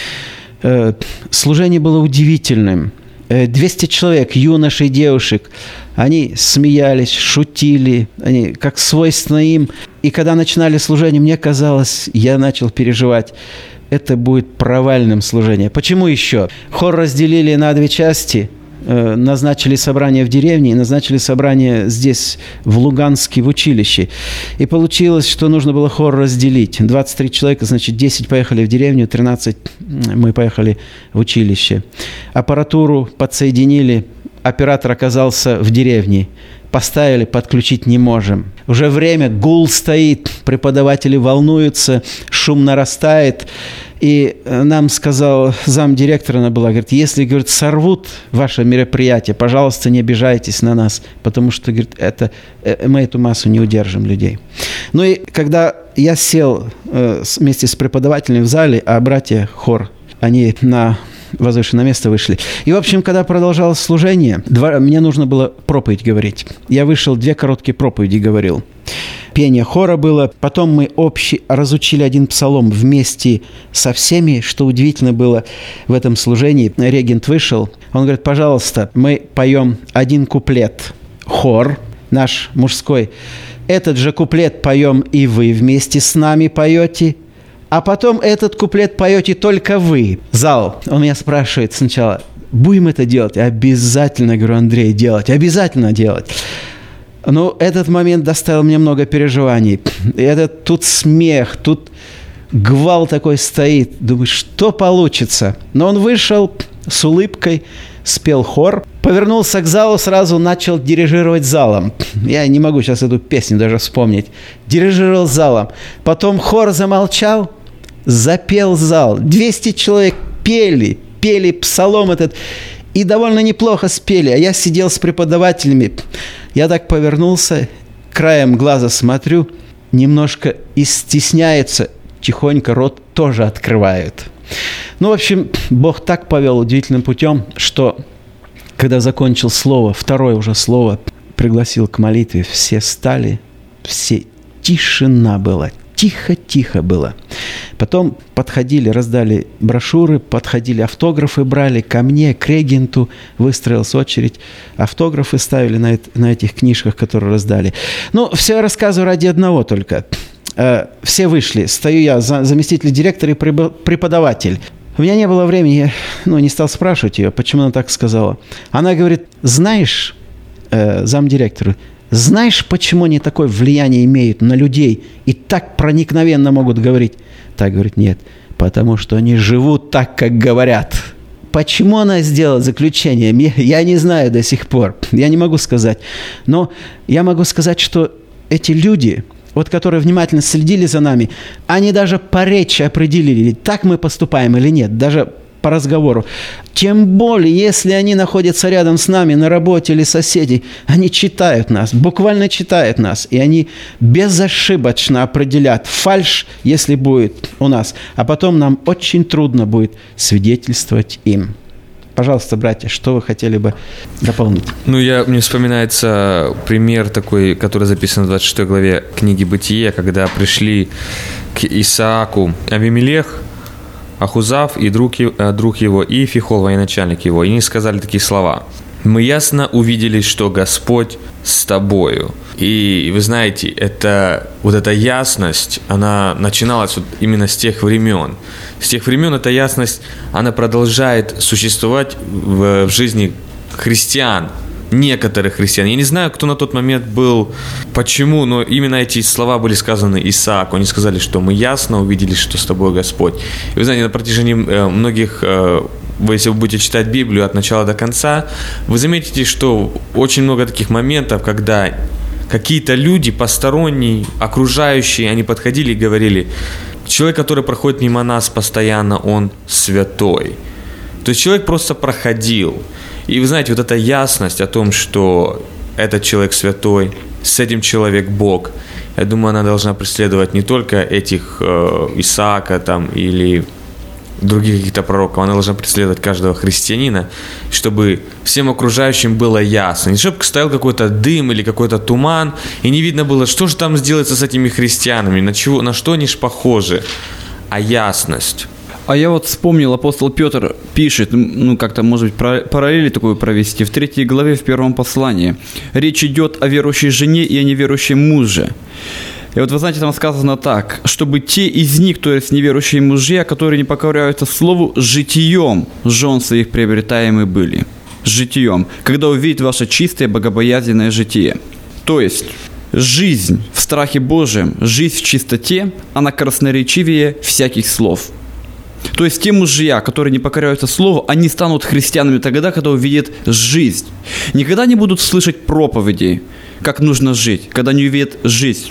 Служение было удивительным. двести человек, юношей, девушек, они смеялись, шутили, они, как свойственно им. И когда начинали служение, мне казалось, я начал переживать, это будет провальным служением. Почему еще? Хор разделили на две части, э, назначили собрание в деревне и назначили собрание здесь, в Луганске, в училище. И получилось, что нужно было хор разделить. двадцать три человека, значит, десять поехали в деревню, тринадцать мы поехали в училище. Аппаратуру подсоединили, оператор оказался в деревне. Поставили, подключить не можем. Уже время, гул стоит, преподаватели волнуются, шум нарастает. И нам сказал замдиректора, она была, говорит, если, говорит, сорвут ваше мероприятие, пожалуйста, не обижайтесь на нас, потому что, говорит, это, мы эту массу не удержим людей. Ну и когда я сел э, вместе с преподавателем в зале, а братья хор, они на возвышенное место вышли. И, в общем, когда продолжалось служение, два, мне нужно было проповедь говорить. Я вышел, две короткие проповеди говорил. Пение хора было. Потом мы общий, разучили один псалом вместе со всеми, что удивительно было в этом служении. Регент вышел, он говорит, пожалуйста, мы поем один куплет. Хор наш мужской. Этот же куплет поем и вы вместе с нами поете. А потом этот куплет поете только вы. Зал. Он меня спрашивает сначала, будем это делать? Обязательно, говорю, Андрей, делать. Обязательно делать. Но этот момент доставил мне много переживаний. Это тут смех, тут гвалт такой стоит. Думаю, что получится? Но он вышел с улыбкой, спел хор, повернулся к залу, сразу начал дирижировать залом. Я не могу сейчас эту песню даже вспомнить. Дирижировал залом. Потом хор замолчал, запел зал. двести человек пели, пели псалом этот. И довольно неплохо спели. А я сидел с преподавателями. Я так повернулся, краем глаза смотрю, немножко и стесняется, тихонько рот тоже открывают. Ну, в общем, Бог так повел удивительным путем, что когда закончил слово, второе уже слово, пригласил к молитве, все стали, все, тишина была, тихо-тихо было. Потом подходили, раздали брошюры, подходили, автографы брали ко мне, к регенту, выстроилась очередь, автографы ставили на, это, на этих книжках, которые раздали. Ну, все я рассказываю ради одного только. Все вышли, стою я, заместитель директора и преподаватель. У меня не было времени, я ну, не стал спрашивать ее, почему она так сказала. Она говорит, знаешь, э, замдиректора, знаешь, почему они такое влияние имеют на людей и так проникновенно могут говорить? Так говорит, нет, потому что они живут так, как говорят. почему она сделала заключение, я не знаю до сих пор. Я не могу сказать. Но я могу сказать, что эти люди, вот, которые внимательно следили за нами, они даже по речи определили, так мы поступаем или нет, даже по разговору. Тем более, если они находятся рядом с нами на работе или соседи, они читают нас, буквально читают нас, и они безошибочно определят фальшь, если будет у нас. А потом нам очень трудно будет свидетельствовать им. Пожалуйста, братья, что вы хотели бы дополнить? Ну, я, мне вспоминается пример такой, который записан в двадцать шестой главе книги «Бытие», когда пришли к Исааку Авимелех, Ахузав и друг, друг его, и Фихол, военачальник его, и они сказали такие слова: «Мы ясно увидели, что Господь с тобою». И вы знаете, это, вот эта ясность, она начиналась вот именно с тех времен. С тех времен эта ясность, она продолжает существовать в, в жизни христиан, некоторых христиан. Я не знаю, кто на тот момент был, почему, но именно эти слова были сказаны Исааку. Они сказали, что мы ясно увидели, что с тобой Господь. И вы знаете, на протяжении многих, вы, если вы будете читать Библию от начала до конца, вы заметите, что очень много таких моментов, когда какие-то люди, посторонние, окружающие, они подходили и говорили: человек, который проходит мимо нас постоянно, он святой. То есть человек просто проходил. И вы знаете, вот эта ясность о том, что этот человек святой, с этим человек Бог, я думаю, она должна преследовать не только этих э, Исаака там, или других каких-то пророков, она должна преследовать каждого христианина, чтобы всем окружающим было ясно. Не чтобы стоял какой-то дым или какой-то туман, и не видно было, что же там сделается с этими христианами, на, чего, на что они ж похожи, а ясность. А я вот вспомнил, апостол Петр пишет, ну как-то, может быть, параллель такую провести, в третьей главе, в первом послании. Речь идет о верующей жене и о неверующем муже. И вот вы знаете, там сказано так: чтобы те из них, то есть неверующие мужья, которые не покоряются слову, житием жен своих приобретаемы были. Житием. Когда увидит ваше чистое, богобоязненное житие. То есть жизнь в страхе Божьем, жизнь в чистоте, она красноречивее всяких слов. То есть те мужья, которые не покоряются слову, они станут христианами тогда, когда увидят жизнь. Никогда не будут слышать проповедей, как нужно жить, когда не увидят жизнь.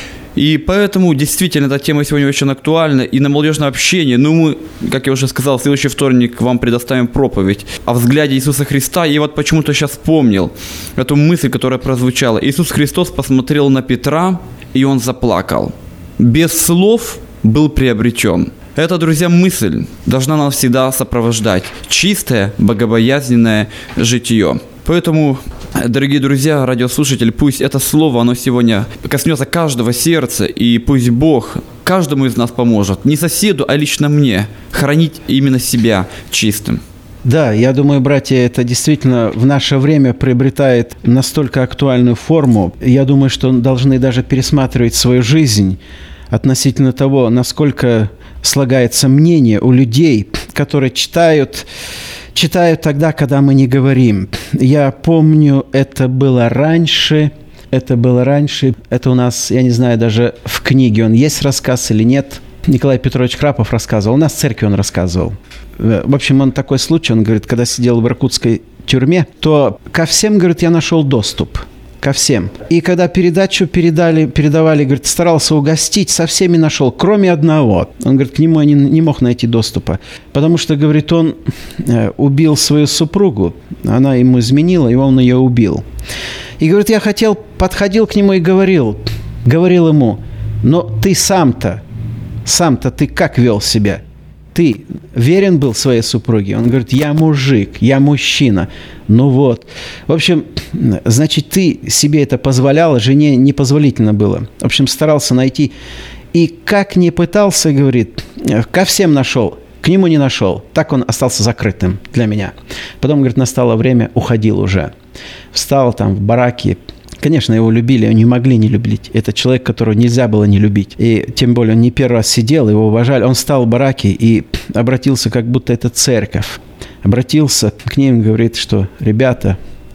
И поэтому действительно эта тема сегодня очень актуальна. И на молодежном общении, ну мы, как я уже сказал, в следующий вторник вам предоставим проповедь о взгляде Иисуса Христа. И вот почему-то сейчас вспомнил эту мысль, которая прозвучала. Иисус Христос посмотрел на Петра, и он заплакал. Без слов был приобретен. Эта, друзья, мысль должна нас всегда сопровождать. Чистое, богобоязненное житие. Поэтому, дорогие друзья, радиослушатели, пусть это слово, оно сегодня коснется каждого сердца, и пусть Бог каждому из нас поможет, не соседу, а лично мне, хранить именно себя чистым. Да, я думаю, братья, это действительно в наше время приобретает настолько актуальную форму. Я думаю, что должны даже пересматривать свою жизнь относительно того, насколько слагается мнение у людей, которые читают, читают тогда, когда мы не говорим. Я помню, это было раньше, это было раньше, это у нас, я не знаю, даже в книге он есть рассказ или нет. Николай Петрович Крапов рассказывал, у нас в церкви он рассказывал. В общем, он такой случай, он говорит, когда сидел в иркутской тюрьме, то ко всем, говорит, я нашел доступ. Ко всем. И когда передачу передали, передавали, говорит, старался угостить, со всеми нашел, кроме одного. Он, говорит, к нему не, не мог найти доступа. Потому что, говорит, он э, убил свою супругу, она ему изменила, и он ее убил. И, говорит, я хотел, подходил к нему и говорил, говорил ему, но ты сам-то, сам-то ты как вел себя? Ты верен был своей супруге? Он говорит, я мужик, я мужчина. Ну вот. В общем, значит, ты себе это позволял, жене непозволительно было. В общем, старался найти. И как не пытался, говорит, ко всем нашел, к нему не нашел. Так он остался закрытым для меня. Потом, говорит, настало время, уходил уже. Встал там в бараке. Конечно, его любили, не могли не любить. Это человек, которого нельзя было не любить. И тем более он не первый раз сидел, его уважали. Он встал в бараке и обратился, как будто это церковь. Обратился к ним, говорит, что, ребята,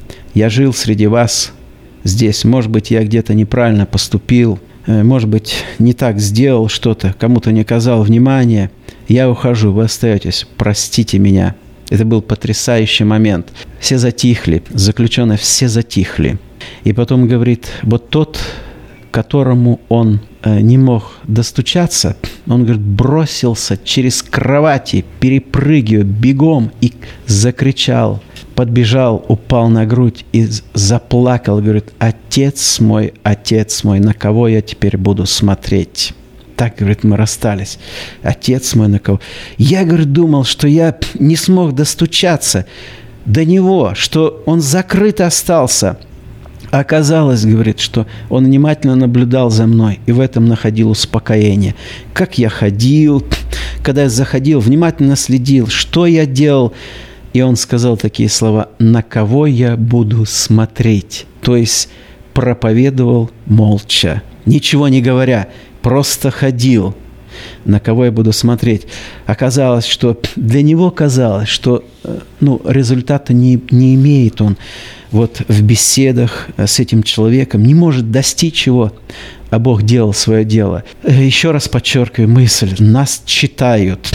я жил среди вас здесь. Может быть, я где-то неправильно поступил. Может быть, не так сделал что-то, кому-то не оказал внимания. Я ухожу, вы остаетесь. Простите меня. Это был потрясающий момент. Все затихли, заключенные все затихли. И потом говорит, вот тот, которому он э, не мог достучаться, он, говорит, бросился через кровати, перепрыгивая, бегом и закричал, подбежал, упал на грудь и заплакал, говорит, «Отец мой, отец мой, на кого я теперь буду смотреть?» Так, говорит, мы расстались. Отец мой, на кого? Я, говорит, думал, что я не смог достучаться до него, что он закрыт остался. А оказалось, говорит, что он внимательно наблюдал за мной и в этом находил успокоение. Как я ходил, когда я заходил, внимательно следил, что я делал. И он сказал такие слова: «На кого я буду смотреть?» То есть проповедовал молча, ничего не говоря, просто ходил. На кого я буду смотреть? Оказалось, что для него казалось, что ну, результата не, не имеет он вот в беседах с этим человеком, не может достичь его, а Бог делал свое дело. Еще раз подчеркиваю мысль: нас читают.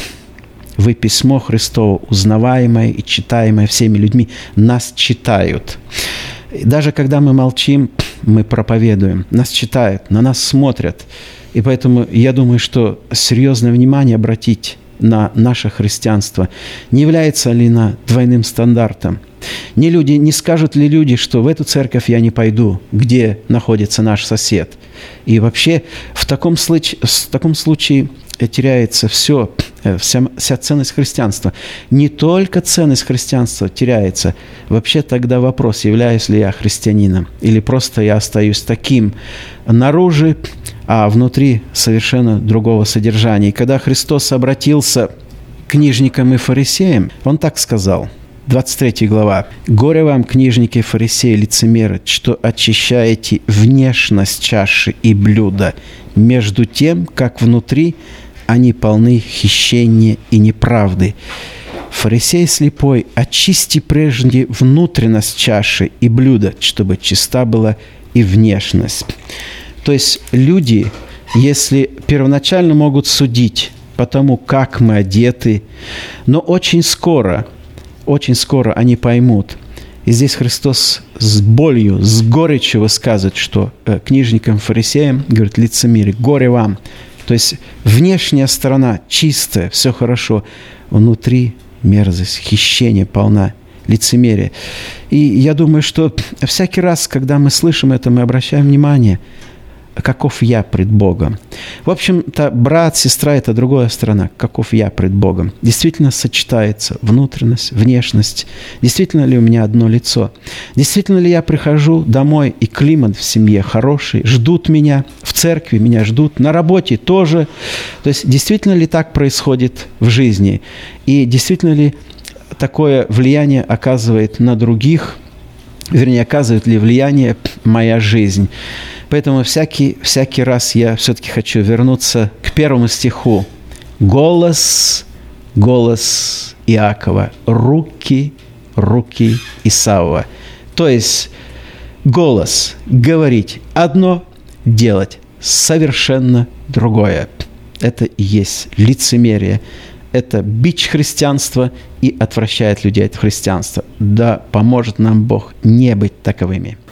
Вы письмо Христово, узнаваемое и читаемое всеми людьми, нас читают. И даже когда мы молчим, мы проповедуем, нас читают, на нас смотрят. И поэтому я думаю, что серьезное внимание обратить на наше христианство. Не является ли оно двойным стандартом? Не, люди, не скажут ли люди, что в эту церковь я не пойду, где находится наш сосед? И вообще в таком случае, в таком случае теряется все, вся, вся ценность христианства. Не только ценность христианства теряется. Вообще тогда вопрос, являюсь ли я христианином, или просто я остаюсь таким наружу, а внутри совершенно другого содержания. И когда Христос обратился к книжникам и фарисеям, Он так сказал, двадцать третья глава. «Горе вам, книжники и фарисеи, лицемеры, что очищаете внешность чаши и блюда, между тем, как внутри они полны хищения и неправды. Фарисей слепой, очисти прежде внутренность чаши и блюда, чтобы чиста была и внешность». То есть люди, если первоначально могут судить по тому, как мы одеты, но очень скоро, очень скоро они поймут. И здесь Христос с болью, с горечью высказывает, что э, книжникам, фарисеям, говорит, лицемерие, горе вам. То есть внешняя сторона чистая, все хорошо, внутри мерзость, хищение полна, лицемерие. И я думаю, что всякий раз, когда мы слышим это, мы обращаем внимание, каков я пред Богом. В общем-то, брат, сестра – это другая сторона. Каков я пред Богом. Действительно сочетается внутренность, внешность. Действительно ли у меня одно лицо? Действительно ли я прихожу домой, и климат в семье хороший? Ждут меня в церкви, меня ждут. На работе тоже. То есть, действительно ли так происходит в жизни? И действительно ли такое влияние оказывает на других? Вернее, оказывает ли влияние моя жизнь? Поэтому всякий, всякий раз я все-таки хочу вернуться к первому стиху. «Голос, голос Иакова, руки, руки Исава». То есть голос говорить одно, делать совершенно другое. Это и есть лицемерие. Это бич христианства и отвращает людей от христианства. Да поможет нам Бог не быть таковыми.